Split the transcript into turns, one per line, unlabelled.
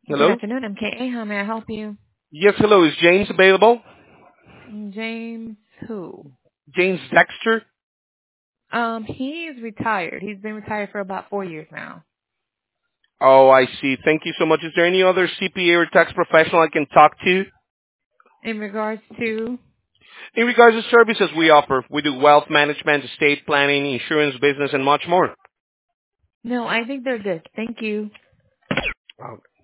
Good
Hello?
afternoon, MKA. How may I help you?
Yes, hello. Is James available?
James who?
James Dexter?
He's retired. He's been retired for about 4 years now.
Oh, I see. Thank you so much. Is there any other CPA or tax professional I can talk to?
In regards to,
In regards to services we offer, we do wealth management, estate planning, insurance business, and much more.
no, I think they're good. Thank you.